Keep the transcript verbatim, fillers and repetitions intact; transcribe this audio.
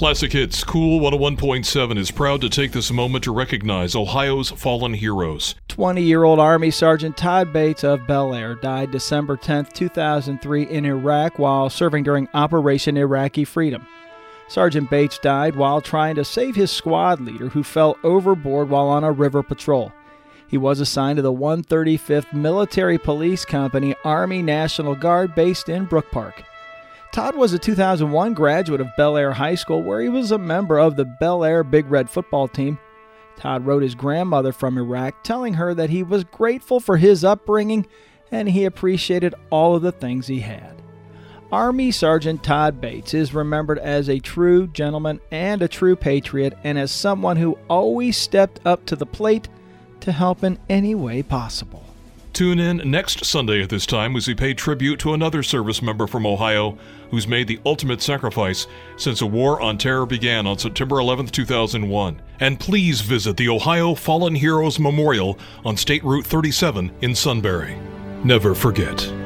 Classic Hits, Cool one oh one point seven is proud to take this moment to recognize Ohio's fallen heroes. twenty-year-old Army Sergeant Todd Bates of Bel Air died December tenth, two thousand three in Iraq while serving during Operation Iraqi Freedom. Sergeant Bates died while trying to save his squad leader who fell overboard while on a river patrol. He was assigned to the one hundred thirty-fifth Military Police Company Army National Guard based in Brook Park. Todd was a two thousand one graduate of Bel Air High School where he was a member of the Bel Air Big Red football team. Todd wrote his grandmother from Iraq telling her that he was grateful for his upbringing and he appreciated all of the things he had. Army Sergeant Todd Bates is remembered as a true gentleman and a true patriot and as someone who always stepped up to the plate to help in any way possible. Tune in next Sunday at this time as we pay tribute to another service member from Ohio who's made the ultimate sacrifice since a war on terror began on September eleventh, two thousand one. And please visit the Ohio Fallen Heroes Memorial on State Route thirty-seven in Sunbury. Never forget.